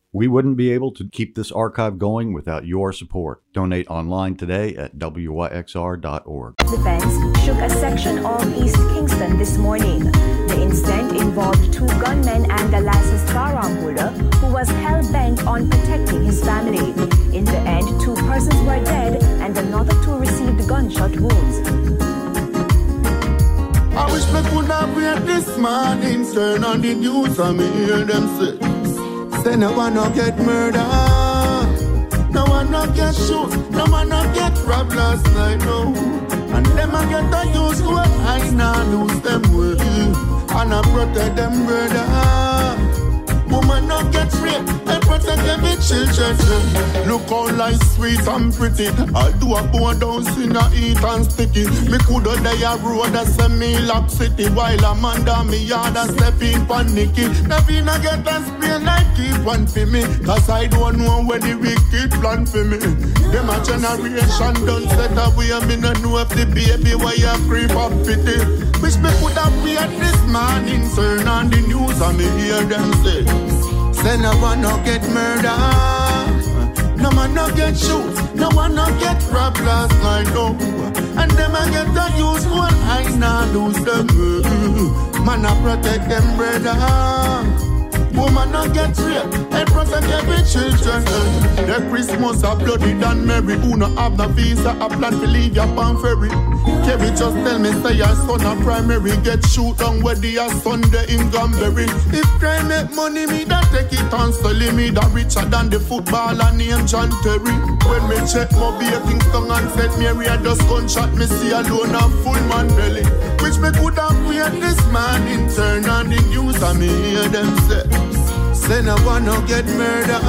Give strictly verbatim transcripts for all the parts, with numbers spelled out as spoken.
We wouldn't be able to keep this archive going without your support. Donate online today at W Y X R dot org. Defense shook a section of East Kingston this morning. The incident involved two gunmen and a licensed firearm holder who was hell-bent on protecting his family. In the end, two persons were dead and another two received gunshot wounds. I wish me could have read this morning, turn on the news and me hear them say, say no one no get murder, no one no get shot, no one no get robbed last night, no. And them a get a use what I now lose them way, and I protect them brother. Woman not get raped, I protect every children. Look how life sweet and pretty. I'll do a bone down, sin a eat and sticky. Me coulda die a road a semi-lock city, while a man down me yard a step in panicky. Never not get a sprain like keep one for me, cause I don't know where the wicked plan for me. Them a generation done set away, me no know if the baby why you creep up pity. Wish me coulda wait this morning, turn on the news and me hear them say, say no one no get murder, no man no get shoot, no one no get robbed last night, no. And them a get a use one, I nah lose them. Man a protect them brother. Woman no get raped, and protect every children. The Christmas a bloody than merry. Who no have no visa, a plan to leave your pan ferry. Kevin just tell me say your son a primary. Get shoot down where the Sunday in Granbury. If crime make money, me that take it and sell me that richer than the footballer named John Terry. When me check my beer Kingston and Saint Mary, I just gunshot me see alone a full man belly. Which me could have wait this morning, turn on the news and me hear them say, say no one no get murder,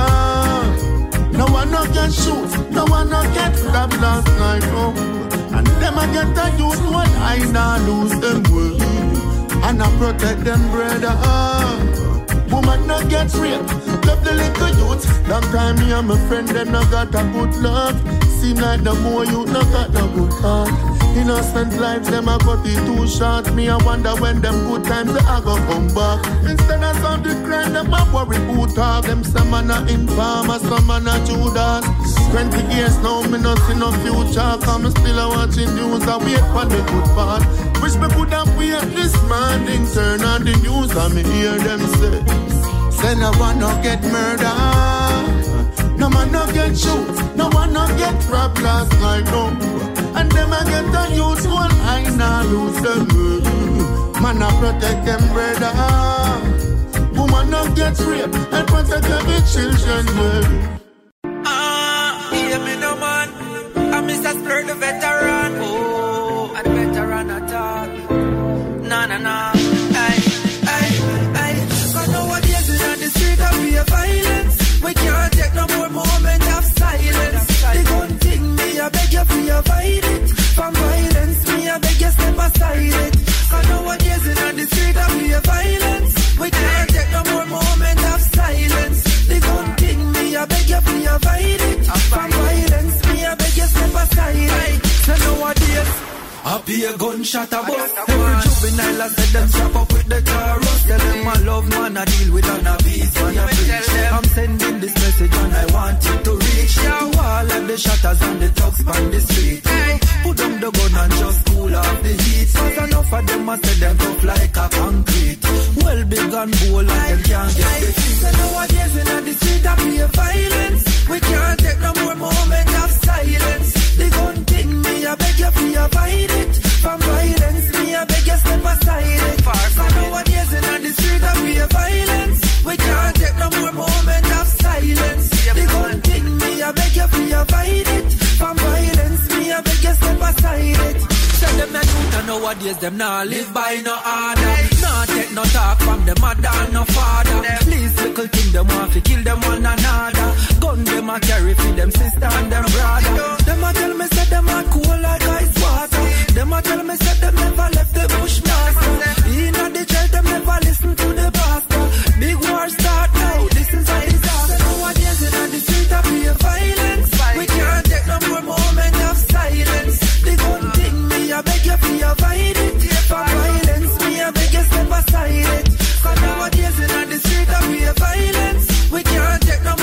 no one no get shoot, no one no get robbed last night, no. And them a get a use what I now lose them way, and I protect them brother. Woman no get raped, love the little youth. Long time me and my friend them no got a good luck. Seem like the more you no got a good heart. Innocent lives, them a got it too short. Me I wonder when them good times they a go come back. Instead of some the crime, them a worry boot off. Them some man a informer, some man a Judas. Twenty years now, me no see no future. Cause me still a watching news, I wait for the good part. Wish me could have wait this morning, turn on the news and me hear them say, say no one no get murder, no man no get shoot, no one no get robbed last night, no. And them a get a use one, I nah lose them. Man a protect them brother. Woman no get raped, and protect every children. Ah, hear me no man, I'm Mister Splur the veteran. Oh, a veteran at all. Nah, nah, nah. Aye, aye, aye. Cause nowadays in the street I be a violence. We can't take no more moment of silence. The gun thing me, I beg you to avoid it. From violence, me, I beg you step aside it. Cause nowadays in the street I be a violence. We can't take no more moment of silence. The gun thing me, I beg you to avoid it. From violence, me, I beg you step aside it. So nowadays I be a gunshot a bust. Every juvenile I said them strap up with the chorus. Tell them I love man, I deal with an abuse man I preach. I'm sending this message and I want it to reach to all of the shatters and the thugs on the street. Put them the gun and just cool off the heat. Cause enough of them I said them tough like a concrete. Well big and bold and them can't get the feet. So nowadays in the street I be a violence. We can't take no more moment of silence. The gun thing me, I beg you to avoid it. From violence, me, I beg you step aside it. So nowadays in the street I be a violence. We can't take no more moment of silence. The gun thing me, I beg you to avoid it. From violence, me, I beg you step aside it. Tell them the youth and nowadays them nah live by no order. Nah take no talk from them mother and no father. Please little thing them want to kill them one another. Gun them a carry for them sister and them brother. Them a tell me say them a cool like ice water. Them a tell me say them never left the bushmaster. In the church them never listen to the pastor. Big war start now, this is a disaster. Nowadays in the street I be a violence. We can't take no more moment of silence. The gun thing me, I beg you to avoid it. For violence, me, I beg you step aside it. Cause nowadays in the street I be a violence. We can't take no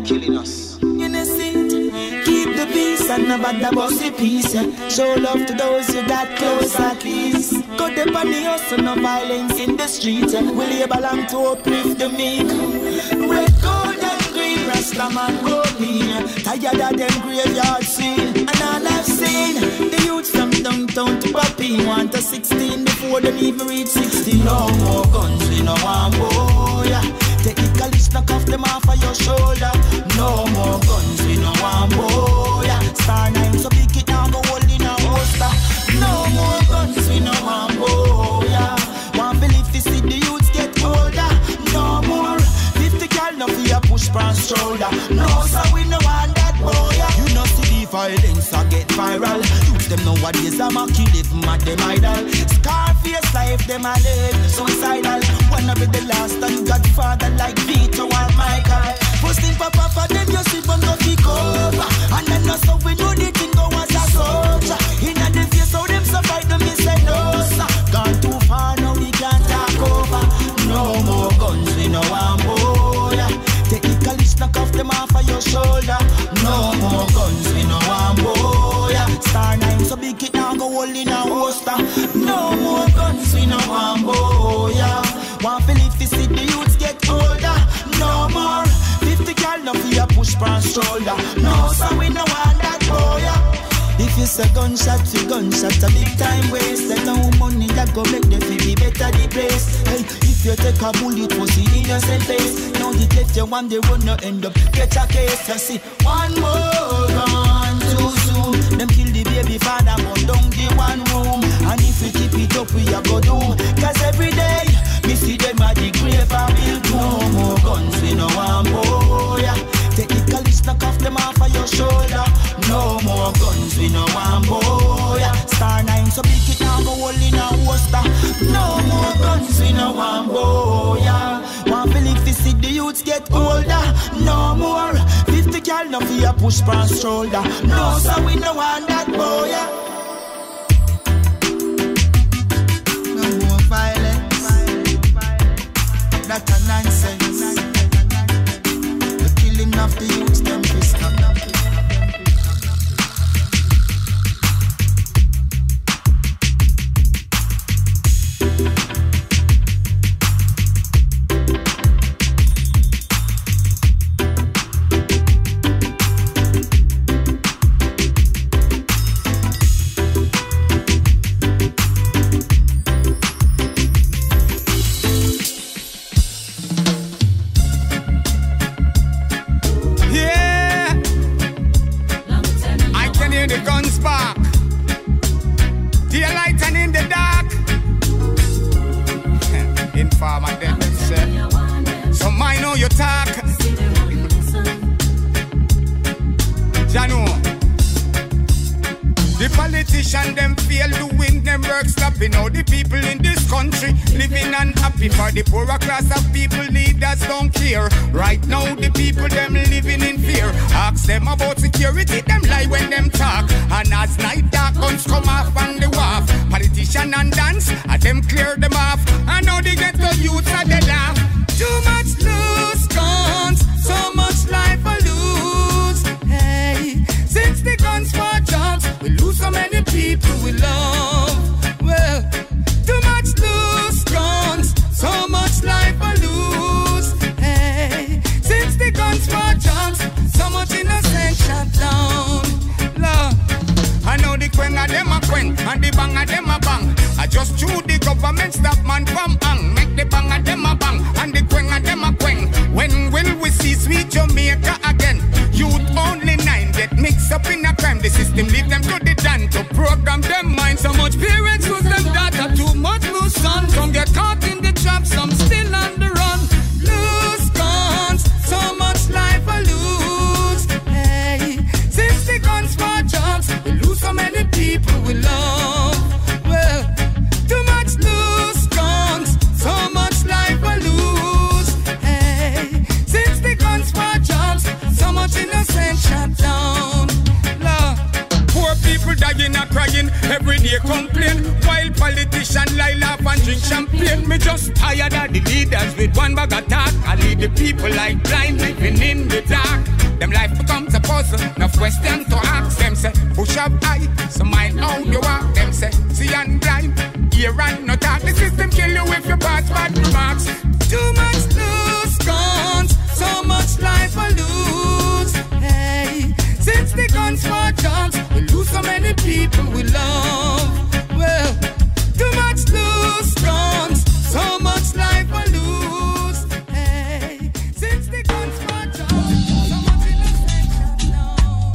killing us. Innocent, keep the peace and never the bossy peace. Show love to those you got close at least. Go the bunny hustle, no violence in the street. We label and to uplift the meek. Red, gold and green, Rastaman rolling. Tired of them graveyard scene. And all I've seen, the youths from downtown to Poppy want a sixteen before them even reach sixteen. No more guns, we no want boy. Take the college, knock off them off of your shoulder. No more guns, we no want boy. Star nine, so big it now, go hold in a holster. No more guns, we no want boy. Want believe to see the youths get older. No more fifty cal, no fear push past shoulder. No, so we no want that boy. You know see the violence, I get viral. Youth them nowadays, I'm a kill if mad them idol. Scarface life, them a live suicidal. Wanna be the last and Godfather like Vito or Michael. First thing papa for them, you see but no kick over. And then no so we know the thing go as a soldier. In the face how them survive them, me say no sir. Gone too far now we can't talk over. No more guns, we no want boy. Take the college, knock off them off of your shoulder. No more guns, we no want boy. Star nine, so big it now go hold in a holster. No more guns, we no want boy. Want to live to see the youths get older. No more fifty cal, no fear push past shoulder. No, so we no want that boy. If you say gunshot, you gunshot a big time waste. Let no money that go make the feel better the place. Hey, if you take a bullet, was the innocent face. Now the left you one, they run no end up get a case. You see, one more gun too soon. Them kill the baby father, but down the one room. And if we keep it up, we a go doom. Cause every day, me see them at the grave and we'll do. No more guns, we no want boy. Take the college, knock off them off of your shoulder. No more guns, we no want boy. Star nine, so big it now go hold in a holster. No more guns, we no want boy. Want to live to see the youths get older. No more fifty cal, no fear push past shoulder. No, so we no want that boy. No more violence. That's a nonsense. The killing of the youths, them fist up. The poorer class of people, leaders don't care. Right now, the people, them living in fear. Ask them about security, them lie when them talk. And as night dark, guns come off on the wharf. Politician and dance, and them clear them off. And now they get the youths at the laugh. Too much loose guns, so much life I lose. Hey, since the guns for jobs, we lose so many people we love. Well, too much loose guns, so much life I lose. Hey, since the guns for jobs, so much innocent shut down. Love, I know the quang of them a quang, and the bang of them a bang. I just chew the government stop man from hang. Make the bang of them a bang, and the quang of them a quang. When will we see sweet Jamaica again? Youth only nine get mixed up in a crime. The system leave them to the dan to program them mind. So much parents lose them data, too much lose son. Some get caught in the trap, some still on the run. Lose guns, so much life I lose. Hey, since the guns for jobs, we lose so many people we love. Well, too much loose guns, so much life I lose. Hey, since the guns for jobs, so much innocent shut down. Love, poor people dying and crying, every day complain. While politicians lie, laugh and drink champagne. Me just tired of the leaders with one bag of talk. I lead the people like blind living in the dark. Them life becomes a puzzle. No question to ask them. Say, push up high, so mind how you walk. Them say, see and blind, hear and no talk. The system kill you if you pass bad remarks. Too much loose guns, so much life I lose. Hey, since the guns for dogs, we lose so many people we love. Well, too much loose guns, so much life I lose. Hey, since the guns for dogs, so much innocent love.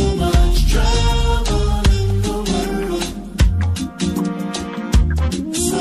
So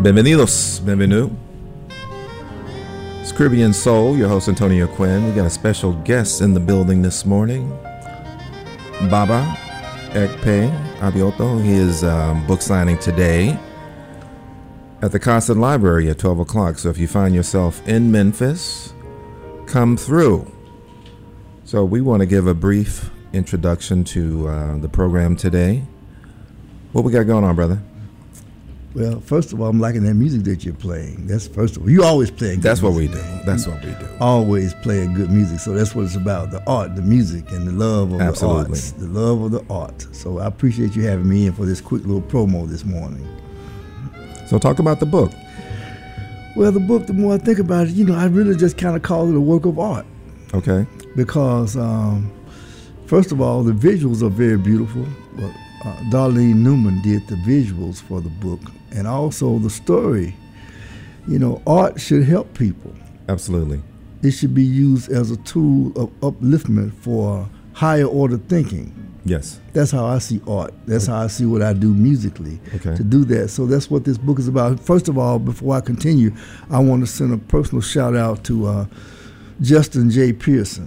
Bienvenidos, bienvenue. It's Caribbean Soul, your host Antonio Quinn. We got a special guest in the building this morning, Baba Ekpe Abioto. He is um, book signing today at the Constant Library at twelve o'clock. So if you find yourself in Memphis, come through. So we want to give a brief introduction to uh, the program today. What we got going on, brother? Well, first of all, I'm liking that music that you're playing. That's first of all. You always play good That's what we music, do. man. That's You what we do. Always playing good music. So that's what it's about, the art, the music, and the love of Absolutely. the arts. The love of the art. So I appreciate you having me in for this quick little promo this morning. So talk about the book. Well, the book, the more I think about it, you know, I really just kind of call it a work of art. Okay. Because, um, first of all, the visuals are very beautiful. Well, uh, Darlene Newman did the visuals for the book, and also the story. You know, art should help people. Absolutely. It should be used as a tool of upliftment for higher order thinking. Yes. That's how I see art. That's how I see what I do musically, Okay. to do that. So that's what this book is about. First of all, before I continue, I want to send a personal shout out to uh, Justin J. Pearson.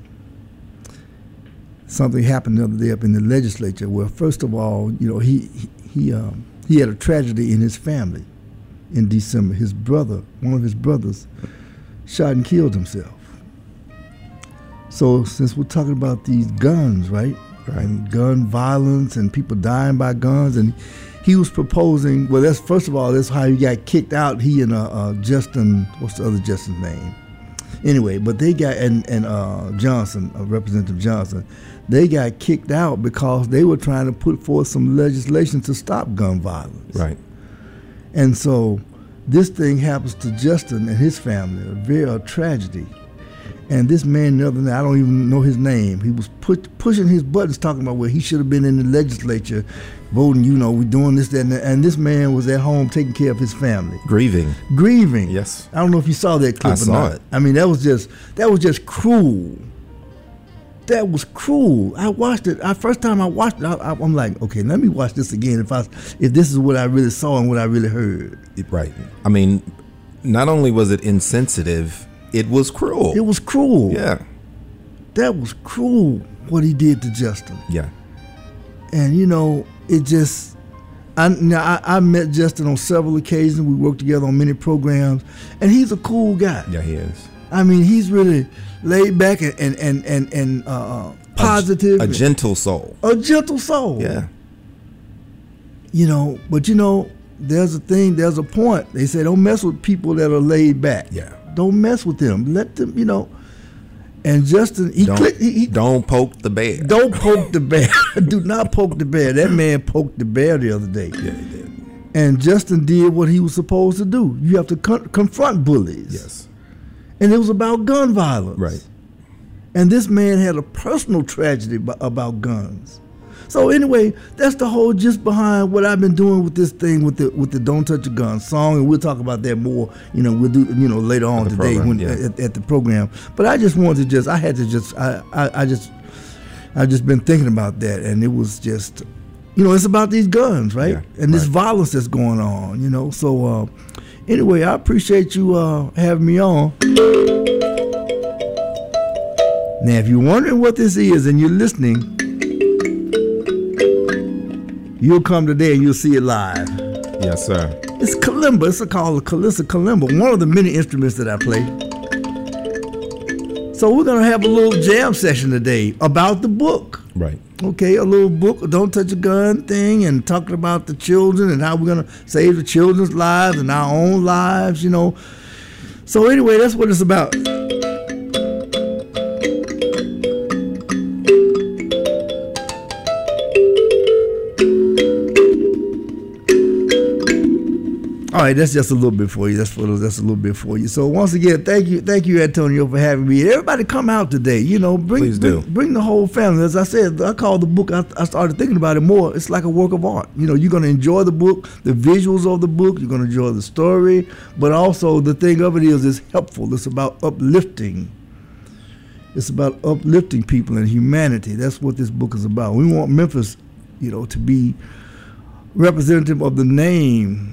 Something happened the other day up in the legislature where, first of all, you know, he he he, um, he had a tragedy in his family in December. His brother, one of his brothers, shot and killed himself. So since we're talking about these guns, right? Right. And gun violence and people dying by guns, and he was proposing, well, that's first of all, that's how he got kicked out. He and uh, uh, Justin, what's the other Justin's name? Anyway, but they got, and, and uh, Johnson, uh, Representative Johnson, they got kicked out because they were trying to put forth some legislation to stop gun violence. Right. And so this thing happens to Justin and his family, a very a tragedy. And this man, the other night, I don't even know his name, he was put, pushing his buttons talking about where he should have been in the legislature voting, you know, we're doing this, that, and that. And this man was at home taking care of his family. Grieving. Grieving. Yes. I don't know if you saw that clip I or saw not. it. I mean, that was just, that was just cruel. That was cruel. I watched it. I first time I watched it, I, I, I'm like, okay, let me watch this again. If I, if this is what I really saw and what I really heard. Right. I mean, not only was it insensitive, it was cruel. It was cruel. Yeah. That was cruel what he did to Justin. Yeah. And you know, it just. I now I, I met Justin on several occasions. We worked together on many programs, and he's a cool guy. Yeah, he is. I mean, he's really laid back and and and and, and uh, positive. A, a gentle soul. A gentle soul. Yeah. You know, but you know, there's a thing, there's a point. They say don't mess with people that are laid back. Yeah. Don't mess with them. Let them, you know. And Justin, he Don't, clicked. He, he, don't poke the bear. don't poke the bear. Do not poke the bear. That man poked the bear the other day. Yeah, he did. And Justin did what he was supposed to do. You have to con- confront bullies. Yes. And it was about gun violence. Right. And this man had a personal tragedy b- about guns. So anyway, that's the whole gist behind what I've been doing with this thing with the with the Don't Touch a Gun song, and we'll talk about that more. You know, we'll do you know later on the today program, when yeah. at, at the program. But I just wanted to just I had to just I, I I just I just been thinking about that, and it was just you know it's about these guns, right? Yeah, and this right. violence that's going on. You know, so uh, anyway, I appreciate you uh, having me on. Now, if you're wondering what this is and you're listening, you'll come today and you'll see it live. Yes, sir. It's kalimba. It's called a Kalissa kalimba, one of the many instruments that I play. So we're going to have a little jam session today about the book. Right. Okay, a little book, Don't Touch a Gun thing, and talking about the children and how we're going to save the children's lives and our own lives, you know. So anyway, that's what it's about. All right, that's just a little bit for you. That's for that's a little bit for you. So once again, thank you, thank you, Antonio, for having me. Everybody, come out today. You know, bring Please bring, do. bring the whole family. As I said, I call the book. I, I started thinking about it more. It's like a work of art. You know, you're going to enjoy the book, the visuals of the book. You're going to enjoy the story, but also the thing of it is, it's helpful. It's about uplifting. It's about uplifting people and humanity. That's what this book is about. We want Memphis, you know, to be representative of the name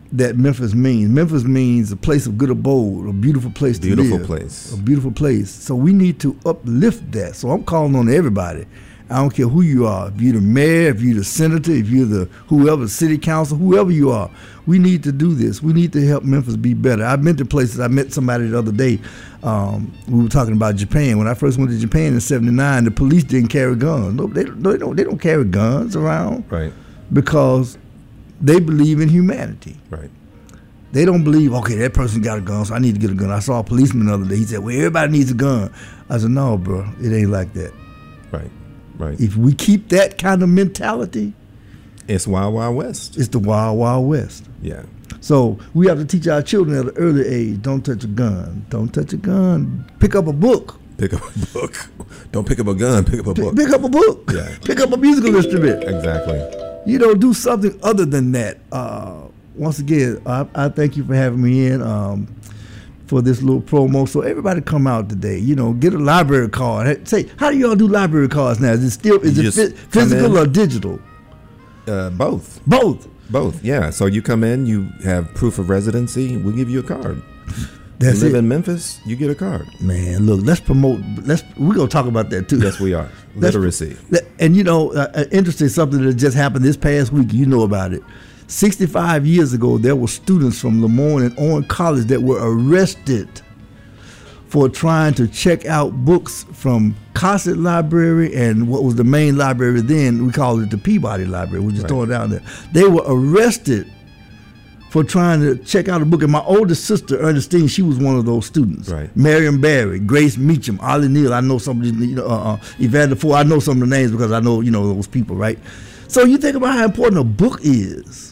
that Memphis means. Memphis means a place of good abode, a beautiful place to live. Beautiful place. A beautiful place. So we need to uplift that. So I'm calling on everybody. I don't care who you are. If you're the mayor, if you're the senator, if you're the whoever, city council, whoever you are, we need to do this. We need to help Memphis be better. I've been to places. I met somebody the other day. Um, we were talking about Japan. When I first went to Japan in seventy-nine, the police didn't carry guns. No, they, no, they don't. They don't carry guns around. Right. Because they believe in humanity. Right. They don't believe, okay, that person got a gun, so I need to get a gun. I saw a policeman the other day. He said, well, everybody needs a gun. I said, no, bro, it ain't like that. Right. Right. If we keep that kind of mentality, it's Wild Wild West. It's the Wild Wild West. Yeah. So we have to teach our children at an early age, don't touch a gun. Don't touch a gun. Pick up a book. Pick up a book. Don't pick up a gun. Pick up a book. Pick up a book. Yeah. Pick up a musical instrument. Exactly. You know, do something other than that. Uh, once again, I, I thank you for having me in. Um, for this little promo. So everybody come out today, you know, get a library card. Say, how do y'all do library cards now? Is it still, is You it just fi- physical come in. or digital? Uh, both. Both. Both, yeah. So you come in, you have proof of residency, we'll give you a card. That's you live it. in Memphis, you get a card. Man, look, let's promote, let's, we're going to talk about that too. Yes, we are. Let's- Literacy. And you know, uh, uh, interesting, something that just happened this past week, you know about it. sixty-five years ago, there were students from Lemoyne and Owen College that were arrested for trying to check out books from Cossett Library and what was the main library then. We called it the Peabody Library. We just Right. throw it down there. They were arrested for trying to check out a book. And my oldest sister, Ernestine, she was one of those students. Right. Marion Barry, Grace Meacham, Ollie Neal. I know some of these, you know, uh, uh, Evander Ford. I know some of the names because I know, you know, those people, right? So you think about how important a book is.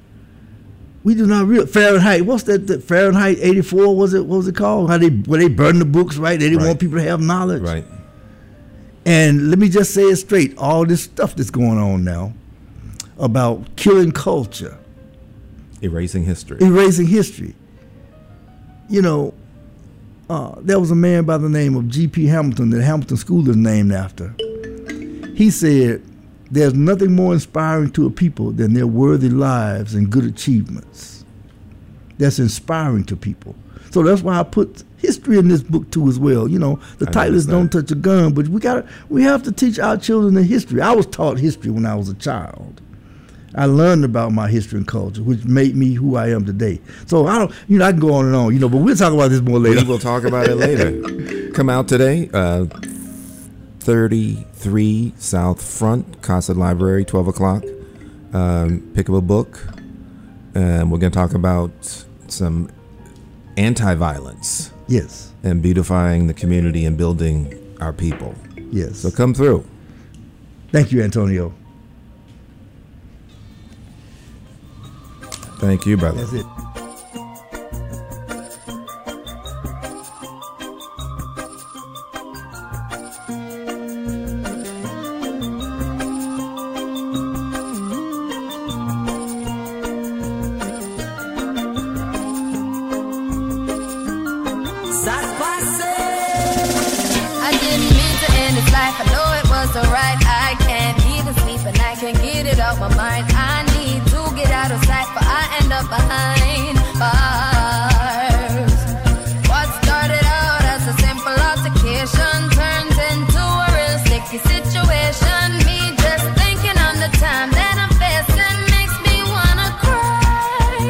We do not real Fahrenheit. What's that? that Fahrenheit eighty-four? Was it? What was it called? How they where they burn the books? Right? They didn't Right. want people to have knowledge. Right. And let me just say it straight: all this stuff that's going on now about killing culture, Erasing history. erasing history. You know, uh, there was a man by the name of G P Hamilton that Hamilton School is named after. He said, there's nothing more inspiring to a people than their worthy lives and good achievements. That's inspiring to people. So that's why I put history in this book too as well. You know, the I title is noticed Don't Touch a Gun, but we got we have to teach our children the history. I was taught history when I was a child. I learned about my history and culture, which made me who I am today. So I don't, you know, I can go on and on, you know, but we'll talk about this more later. We will talk about it later. Come out today, uh, thirty-three South Front, Cossett Library, twelve o'clock. Um, pick up a book, and we're going to talk about some anti-violence. Yes. And beautifying the community and building our people. Yes. So come through. Thank you, Antonio. Thank you, brother. That's it. I didn't mean to end his life. I know it wasn't right. I can't even sleep and I can't get it out my mind. I need to get out of sight, but I end up behind bars. What started out as a simple altercation turns into a real sticky situation. Me just thinking on the time that I'm facing makes me wanna cry.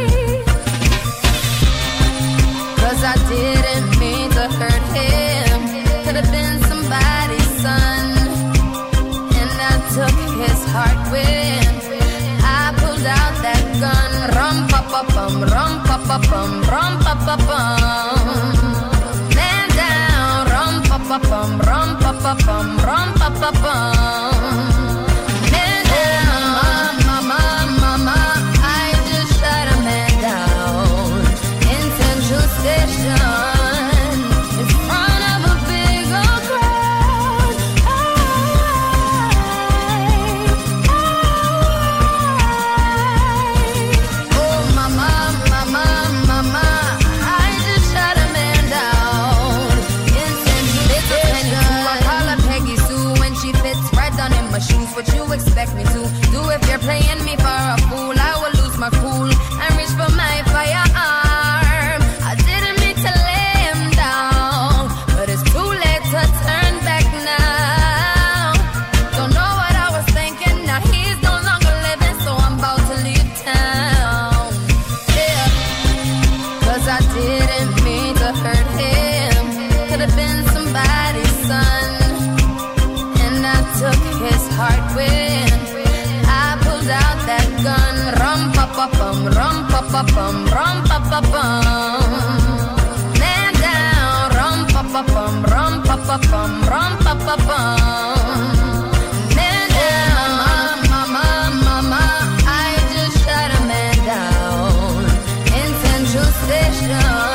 Cause I didn't mean to hurt him. Could have been somebody's son. And I took his heart with. I pulled out that gun. Rum pa pa pum, rum pa pa pum, rum pa pa pum. Man down, rum pa pa pum, rum pa pa pum, rum pa pa pum. Man down, mama, mama, I just shot a man down in Central Station. In front of a big old crowd. Oh, mama, mama, mama, I just shot a man down in Central Station. I call her Peggy Sue when she fits right down pa pum, rum pa pa pum. Man down, rum pa pa pum, rum pa pa pum, rum pa pa pum. Man down, mama, mama, I just shot a man down in Central Station.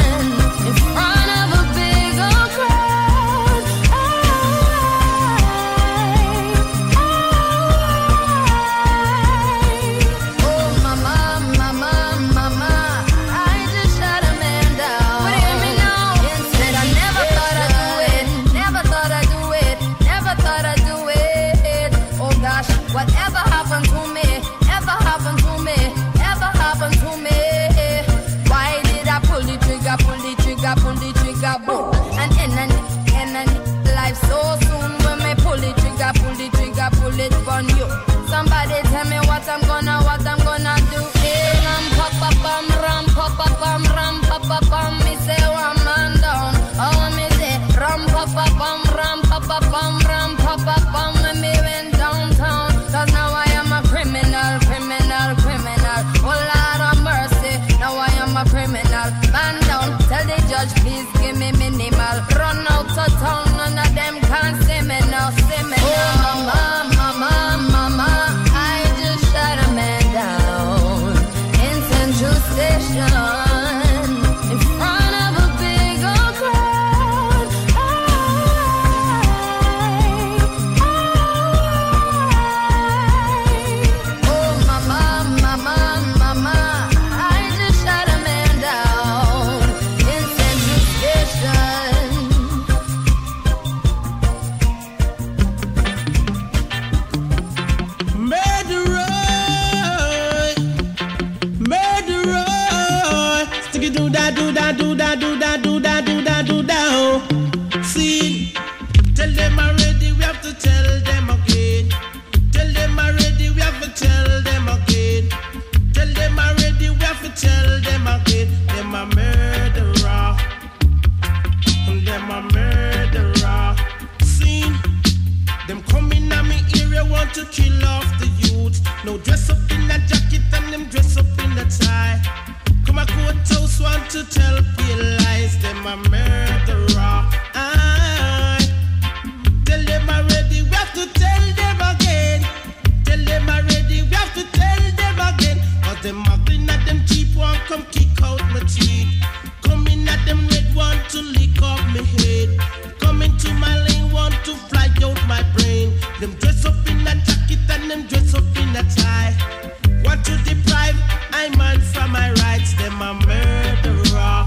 And in and in and life so soon when me pull the trigger, pull the trigger, pull it on you. Somebody tell me what I'm gonna, what I'm gonna do. Hey, ram pa pa pam, ram pa pa pam, ram pa pa pam. Me say one man down, oh me say ram pa pa pam, ram pa pa pam, ram pa pa pam. When me went downtown, 'cause now I am a criminal, criminal, criminal. Oh Lord of mercy, now I am a criminal. Man down, tell the judge please give me minimal. Run out of town, none of them can't see me now, see me now. Oh mama, mama, mama, I just shot a man down in Central Station. To kill off the youth. No dress up in a jacket and them dress up in a tie. Come a courthouse want to tell pale lies. Them a murderer. I tell them already, we have to tell them again. Tell them already, we have to tell them again. Cause them muggling at them cheap one come kick out my teeth. Coming at them red one to lick off my head. Coming to my lane want to fly out my brain. Them dress up in a jacket and them dress up in a tie. Want to deprive I man from my rights. Them a murderer.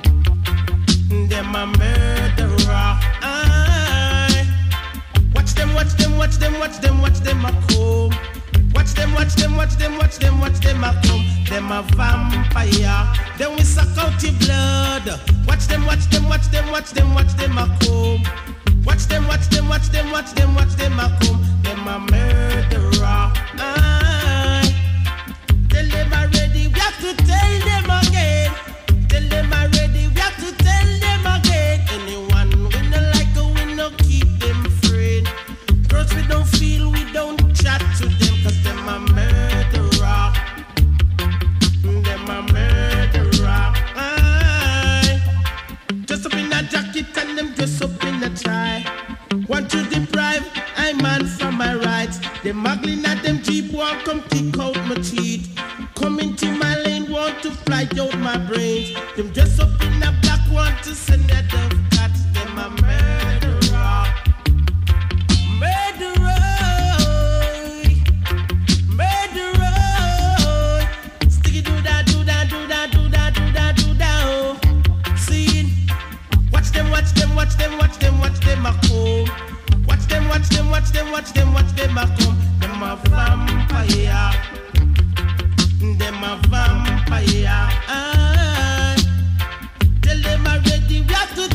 Them a murderer. I watch them, watch them, watch them, watch them, watch them a come. Watch them, watch them, watch them, watch them, watch them a come. Them a vampire. Then we suck out your blood. Watch them, watch them, watch them, watch them, watch them a come. Watch them, watch them, watch them, watch them, watch them a come. Them a murderer. I tell them already, we have to tell them again. Tell them already, we have to tell them again. Anyone we no like, we no keep them friend. Girls we don't feel, we don't chat to them, 'cause them a murderer. Them a murderer. I dress up in a jacket and them dress up in a tie. Want to deprive I man from my rights. Them muggling at them cheap one come kick out my teeth. Come into my lane want to fly out my brains. Them dress up in a black want to send a dove cat. Them a murderer. Murderer. Murderer. Sticky do da do da do da do da do da do da. Oh. See, watch them, watch them, watch them, watch them, watch them a come. Watch them, watch them, watch them, watch them, watch them a come. Them a vampire. Them a vampire. Ah. Tell them already, we have to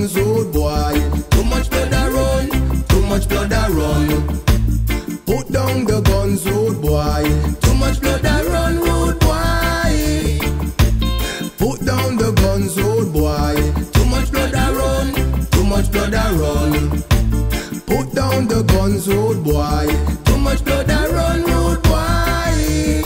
guns, old boy. Too much blood a run, too much blood a run. Put down the guns, old boy. Too much blood a run, old boy. Put down the guns, old boy. Too much blood a run, too much blood a run. Put down the guns, old boy. Too much blood a run, old boy.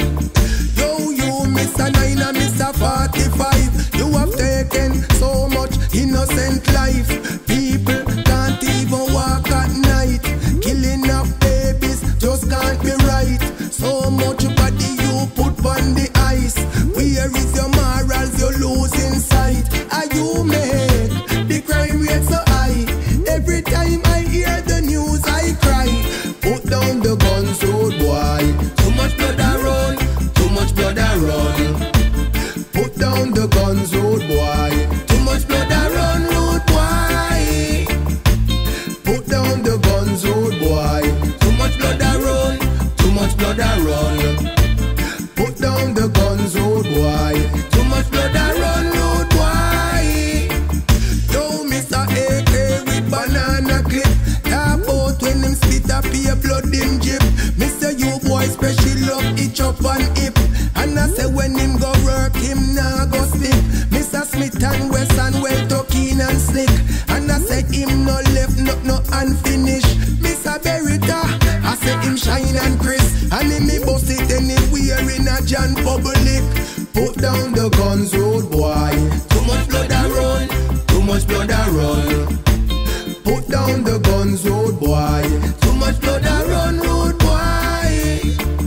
Yo, you, Mister Nine and Mister Forty-Five, you have taken so much innocent life. People can't even walk at night. Killing up babies just can't be right. So much body you put on the ice. Where is your morals? You're losing sight. Are you make the crime rate so high? Every time I hear the news I cry. Put down the guns, old boy. Too much blood a run, too much blood a run. Put down the guns, old boy. Too much blood a run, old boy. Put down the guns, old boy. Too much blood a run, too much blood a run. Put down the guns, old boy. Too much blood a run, old boy. Yo, Mister A K with banana clip. Talk about when him spit up your blood in jip. Mister You boy special up each up and hip. And I say when him go work, him nah go sleep. Mister Smith and Wesson well talking and slick. And I say him no left, no, no unfinished. Mister Berita, I say him shine and crisp. And him me bust it anywhere in a John public. Put down the guns, old boy. Too much blood a run, too much blood a run. Put down the guns, old boy. Too much blood a run, old boy.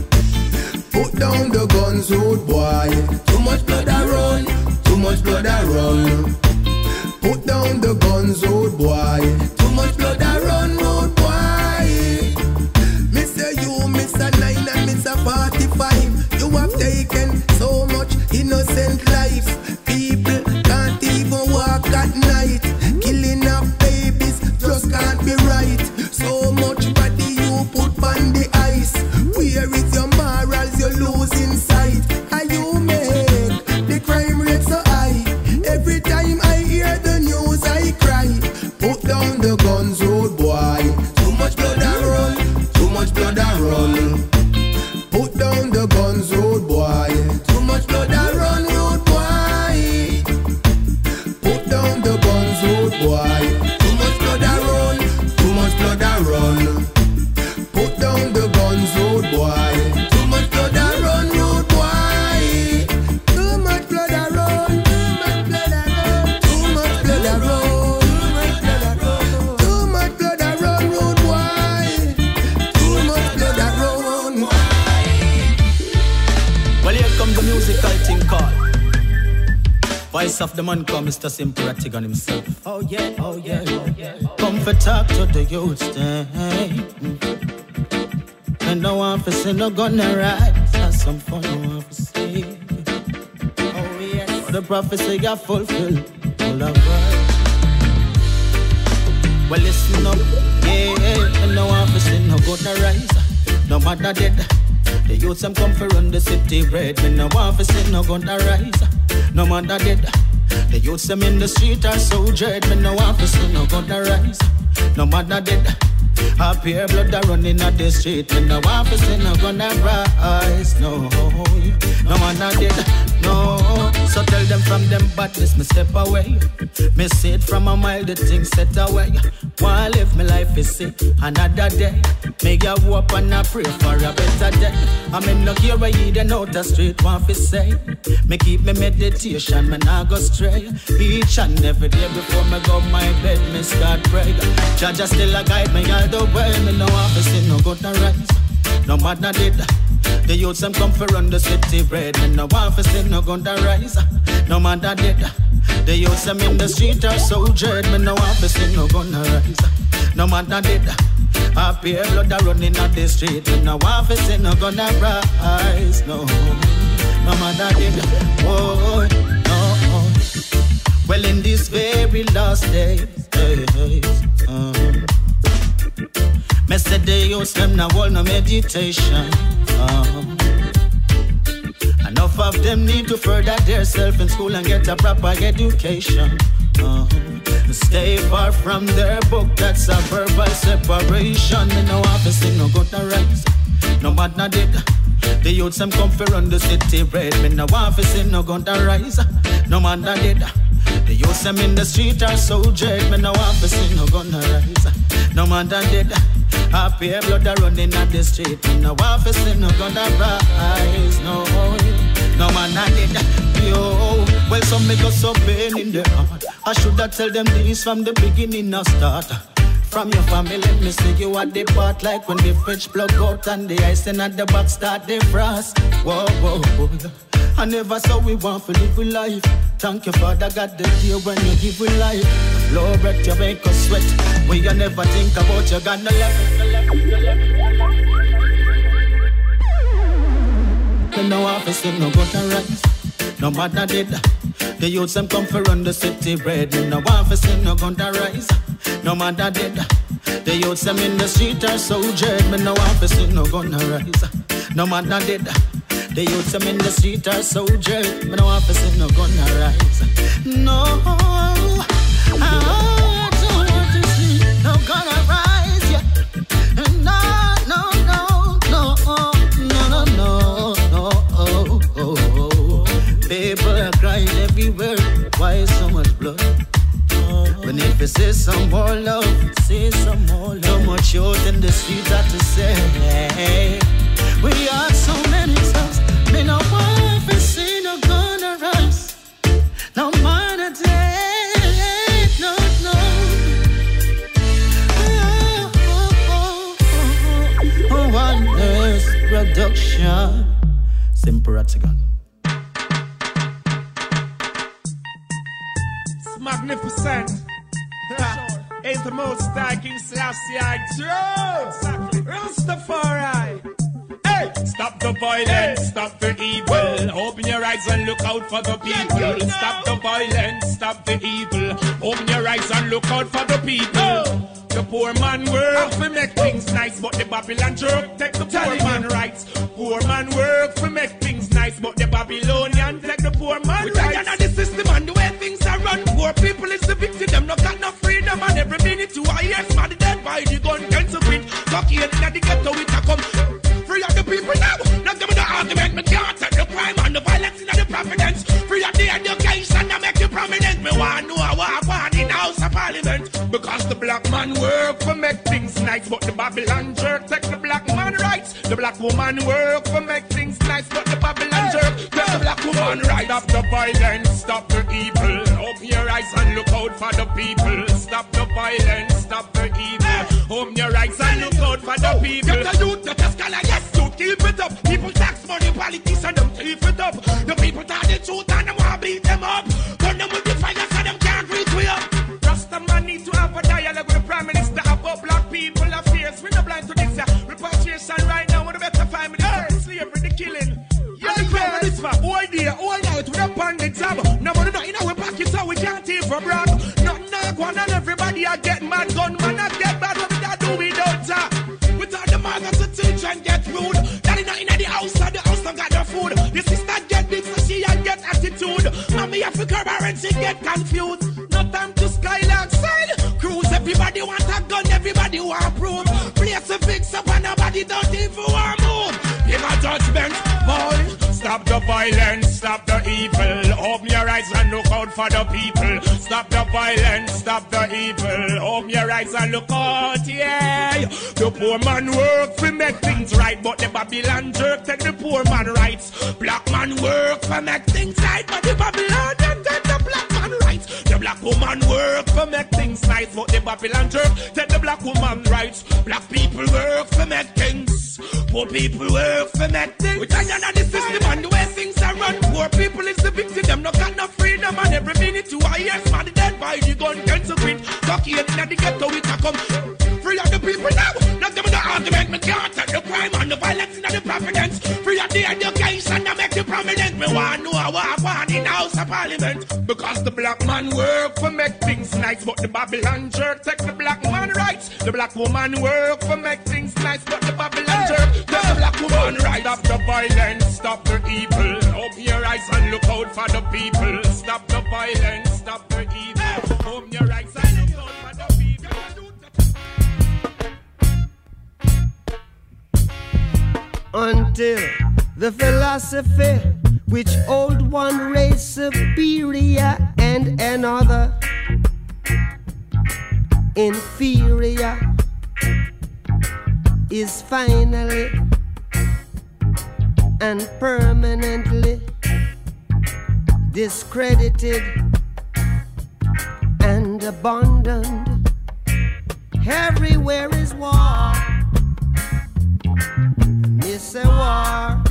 Put down the guns, old boy. Too much blood a run, too much blood a run. Put down the guns, old boy. Too much blood a run, old boy. Mister You, Mister Nine and Mister Forty-Five, you have taken so much innocent life. People can't even walk at night. Killing up babies just can't be right. So much body you put on the ice. Where is your morals? You're losing sight. Are you make the crime rate so high? Every time I hear the news I cry. Put down the guns, old boy. Too much blood a run, too much blood a run. Put down the guns, old boy. Too much blood a run, old boy. Put down the guns, old boy. Too much blood a run, too much blood a run. Put down the guns, old boy. Too much blood a run, old boy. Too much blood a run, too much blood a run. Too much blood a run, too much blood a run. Too much blood a run, old boy. Too much blood a run. Well, here comes the musical thing called Voice of the Man come, Mister Simple Ratigan himself. Oh yeah, oh yeah, oh yeah. Come for talk to the youth, hey. And no one for say no gonna ride. Have some fun, no one for say. Oh yes, the prophecy got fulfilled. All of right. Well, listen up, yeah. And no one for say no gonna rise. No matter dead. The youths them come for run the city bread. Me no want for say no gonna rise. No matter dead. The youths them in the street are so dread. Me no want for say no gonna rise. No matter dead. Up here blood are running at the street. Me no want for say no gonna rise. No, no matter dead. No, so tell them from them badness me step away. Me see it from a mile, the thing set away. Wanna live my life is sick, another day. Me get up and I pray for a better day. I mean no care where you then out the street want to say. Me keep me meditation, me nah go stray. Each and every day before me go my bed, me start pray. Jah still a guide me all the way. Me no want to see no good to rise. No matter did. The youths them come for run the city bread. Me no want to see no gonna rise. No matter did. The youths them in the street are so dread. Me no want to see no gonna rise. No matter did. Up here blood are running at the street. Me no want to see no gonna rise. No, no matter did. Oh, no. Well in this very last days, days um, me said the youths them now hold no meditation. Um, enough of them need to further their self in school and get a proper education. Um, Stay far from their book, that's a verbal separation. Me no have to see no good to rise, no bad not did. The youths them come for run the city red. Me no have to see no gun to rise, no man that did. The youths them in the street are so dread. Me no have to see no gun to rise, no man that did. Happy blood are running at the street. Me no have to see no gun to rise, no, no man that did. Yo, well some make us so pain in their heart. I should have tell them this from the beginning, no start. From your family, let me see you at the part. Like when the fridge plug out and the ice and at the back start the frost. Whoa, whoa, whoa. I never saw we want to live with life. Thank you, Father God, the day when you give with life. Low breath, you make us sweat. When you never think about you gonna left. You know I feel still no go to rise, no matter did. The youths them come for run the city bread. You know I feel still no go to rise, no matter did. The youths them in the street are so dread. Me no I feel still no gonna rise, no matter did. The youths them in the street are so dread. Me no I feel still no gonna rise. No, I don't want to see no gonna rise yet. No, no, no, no, no, no, no, no. Oh, oh, oh. People are crying everywhere. Why so much blood? When if you say some more love, say some more love. No much youth in the streets have to say. We are so many times. Me no want to see no gonna rise. No man a day, no, no. Oh, oh, oh, oh, oh. One nurse production. Simple Ratigan. It's magnificent. It's the most high King Selassie I true. Exactly. Rastafari. Hey, stop the violence, stop the evil. Open your eyes and look out for the people. Stop the violence, stop the evil. Open your eyes and look out for the people. The poor man work for make things nice, but the Babylon jerk take the poor man rights. Poor man work for make things nice, but the Babylonian take the poor man rights. We tired of the system and the way things are run. Poor people is the victim, them no got no freedom. And every minute you are yes, man, dead by the gun, can to quit. Cocky in the ghetto, it a come. Free of the people now. Not give me the argument, me can't take the crime and the violence in the providence. Free of the education, I make you prominent. Me want to know I want in the House of Parliament. Because the black man work for make things nice, but the Babylon jerk take the black man rights. The black woman work for make things nice, but the Babylon jerk take the black woman rights. Stop the violence, stop the evil. Open your eyes and look out for the people. Stop the violence, stop the evil. Open your eyes and look out for the people. Get the youth, get the scholar, yes, youth, keep it up. People tax money, politics, and them keep it up. The people tell the truth and them want to beat them up. Turn them with the fire so them can't reach way up. Rasta man need to have a dialogue with the Prime Minister about black people affairs. We're not blind to this, yeah. Repatriation right now with the better family. Hey. Slavery, the killing. Yeah, the crime this for all day, all night with a pandit job. No money not in our pocket, so we can't even brag. Nothing not one and everybody I get mad. Gunman I get bad, what we got do without that? Without the man to teach and get rude. Daddy not in the house, and the house don't got the food. The sister get big, so she and get attitude. Mommy have to curb her and she get confused. No time to skylark side. Cruise, everybody want a gun, everybody want proof. Place a fix up and nobody don't even want move. Give a judgment, boy. Stop the violence, stop the evil. Open your eyes and look out for the people. Stop the violence, stop the evil. Open your eyes and look out, yeah. The poor man work for make things right, but the Babylon jerk take the poor man rights. Black man work for make things right, but the Babylon take the black man rights. The black woman work for make things nice, but the Babylon jerk take the black woman rights. Black people work for make things, poor people work for make things. We tired of the system and the way things are run. Poor people is the victim, them no got no freedom. And every minute you are yes, man, dead by the gun, can to quit. Cocky in the ghetto, it a come. Free of the people now. Not give me the argument, me can't take the crime and the violence in the providence. Free of the education, I make you prominent. Me want to know how I want in the House of Parliament. Because the black man work for make things nice, but the Babylon jerk take the black man rights. The black woman work for make things nice, but the Babylon jerk take the black woman rights. Stop the violence, stop the evil. Open your eyes and look out for the people. Stop the violence, stop the evil. Open your eyes and until the philosophy which old one race superior and another inferior is finally and permanently discredited and abandoned. Everywhere is war. It's a war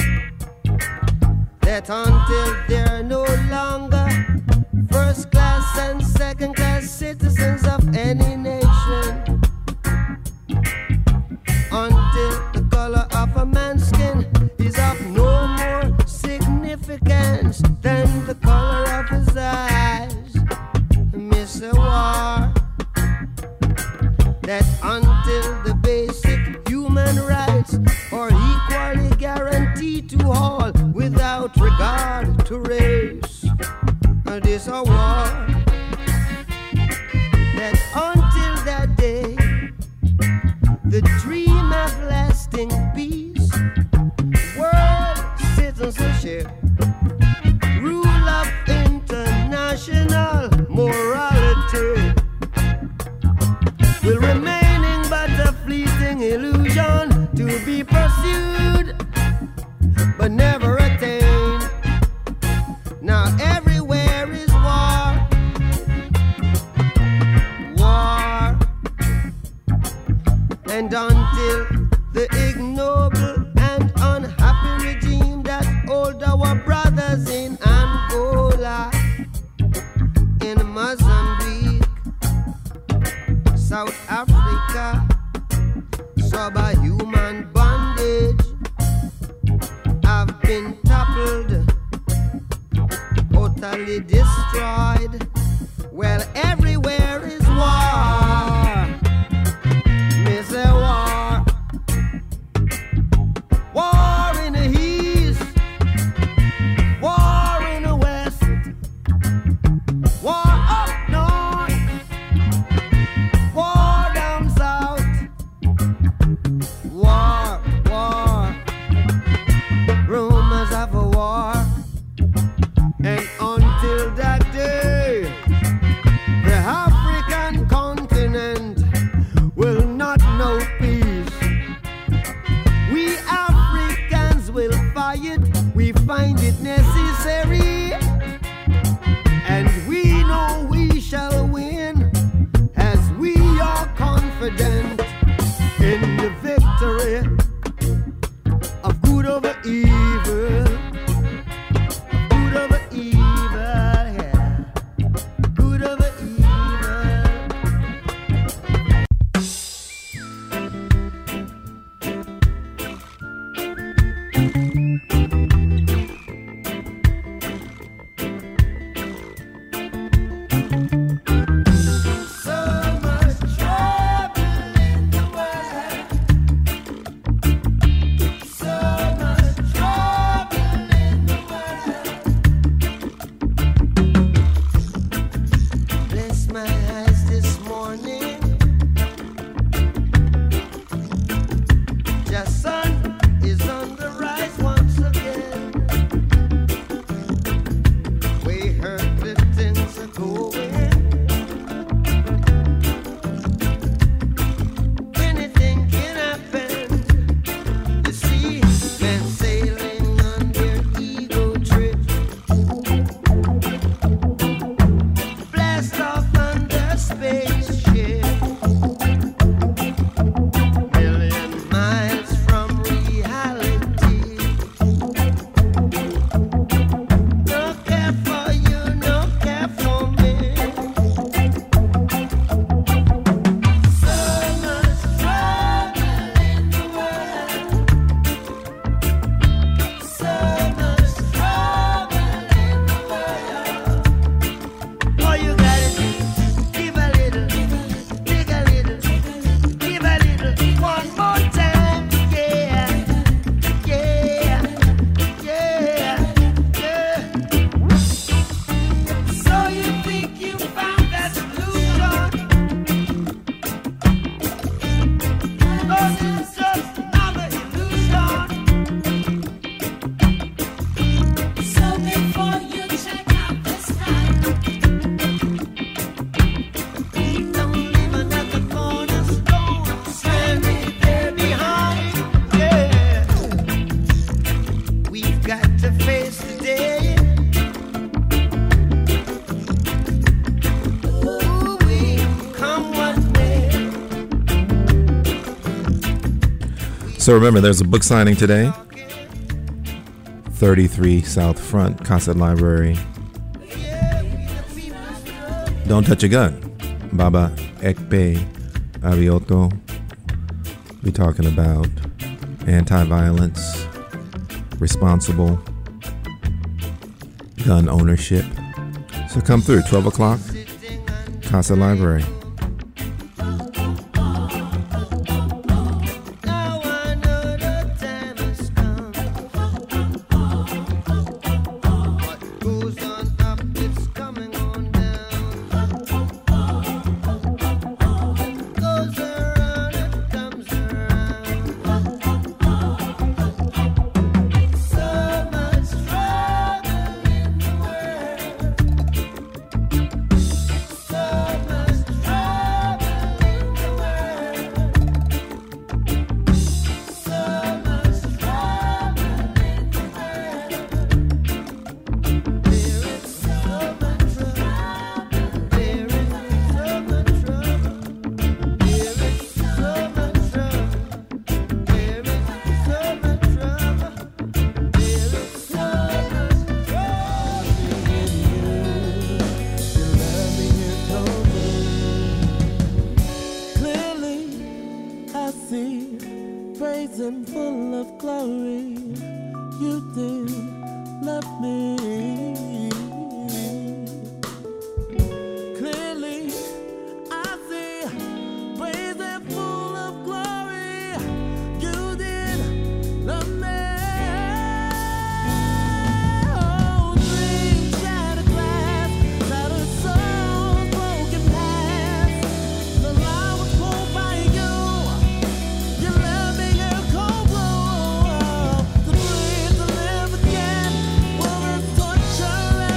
that until they're no longer first class and second class citizens of any nation, until the color of a man's skin is of no more significance than the color of his eyes. Miss a war that until the basic human rights are equally guaranteed to all without regard to race. And it's a war that until that day, the dream of lasting peace, world citizenship, rule of international morality will remaining but a fleeting illusion to be pursued but never attained. Now everywhere is war, war, and until the ignoble and unhappy regime that hold our brothers in Angola, in Mozambique, South Africa, subhuman bondage have been toppled, totally destroyed. Well, everywhere is war. Miss a war. War in the east, war in the west, war up north, war down south, war, war, rumors of a war. And until that day, the African continent So remember, there's a book signing today. thirty-three South Front, Cossett Library. Don't touch a gun. Baba Ekpe Abioto. We're talking about anti-violence, responsible gun ownership. So come through, twelve o'clock, Cossett Library. Cold blow, the breeze to live again. Will this torture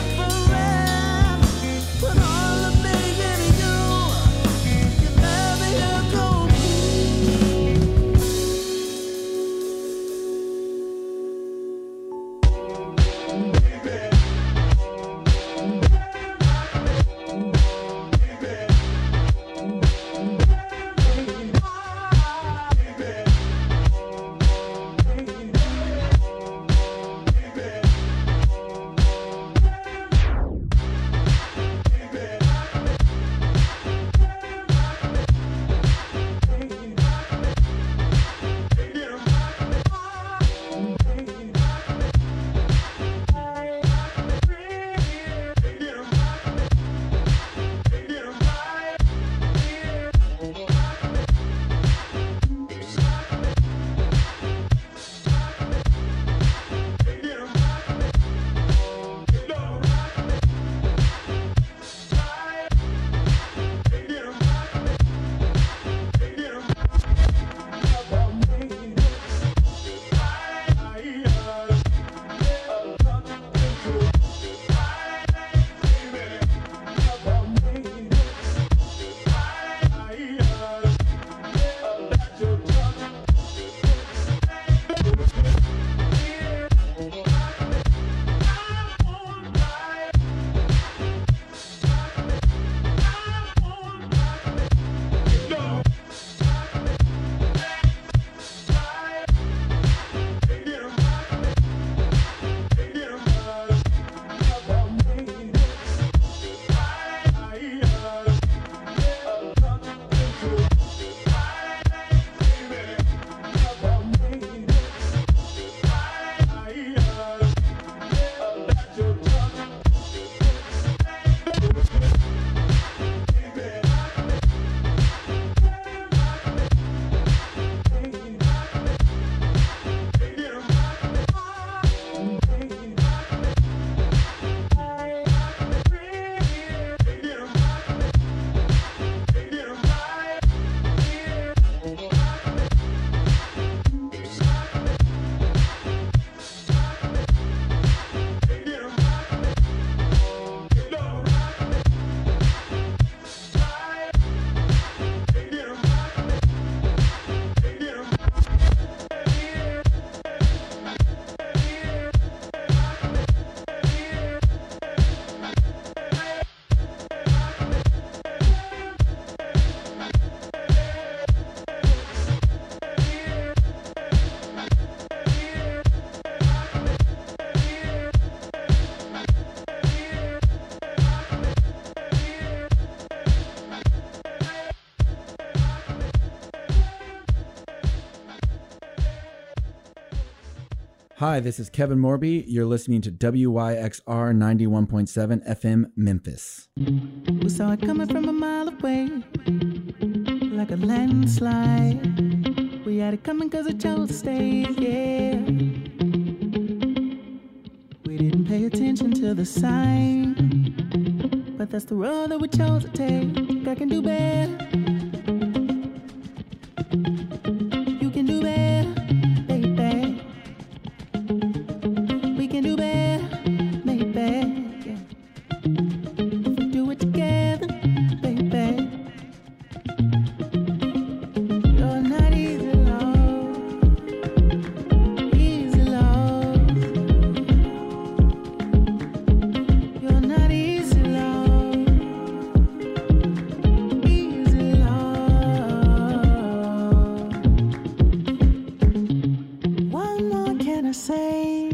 Hi, this is Kevin Morby. You're listening to W Y X R ninety-one point seven F M Memphis. We saw it coming from a mile away, like a landslide. We had it coming cause it chose to stay, yeah. We didn't pay attention to the sign, but that's the road that we chose to take. I can do better. You can do better, baby. We can do better, baby. Yeah. If we do it together, baby. You're not easy, love. Easy, love. You're not easy, love. Easy, love. What more can I say?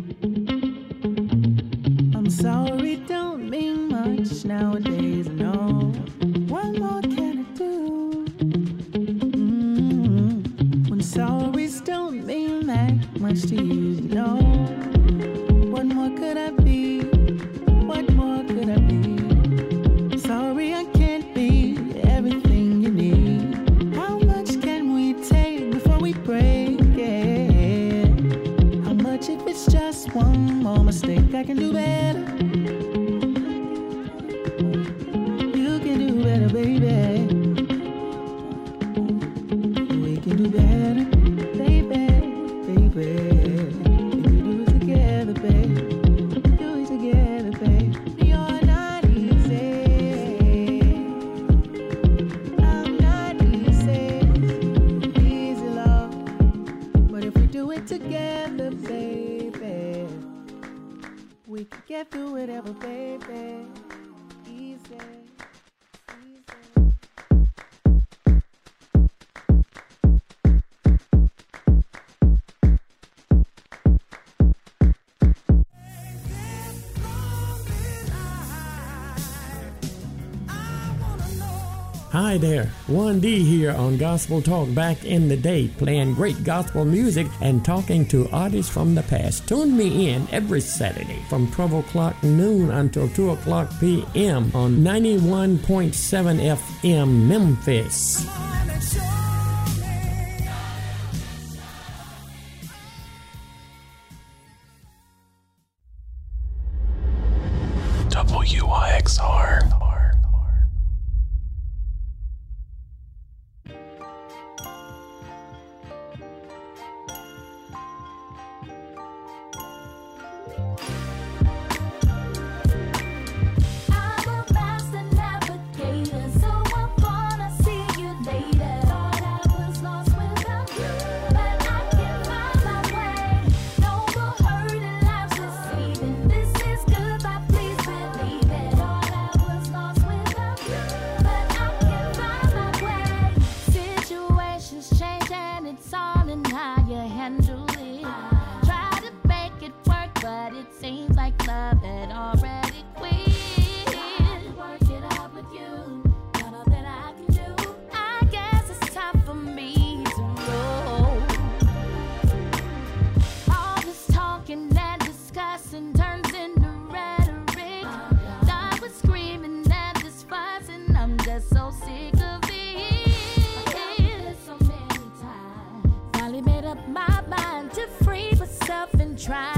I'm sorry, don't mean much nowadays, no. What more can I do? Mm-hmm. When sorries don't mean that much to you, no. What more could I be? What more could I be? Sorry, I can't be everything you need. How much can we take before we break? Yeah. How much if it's just one more mistake? I can do better. You can do better, baby. We can do better, baby, baby. If we do it together, babe. Do it together, babe. You're not easy. I'm not easy. Easy, love. But if we do it together, baby, we can get through whatever, baby. Easy. Hi there, one D here on Gospel Talk back in the day, playing great gospel music and talking to artists from the past. Tune me in every Saturday from twelve o'clock noon until two o'clock p m on ninety-one point seven F M Memphis. W Y X R. Try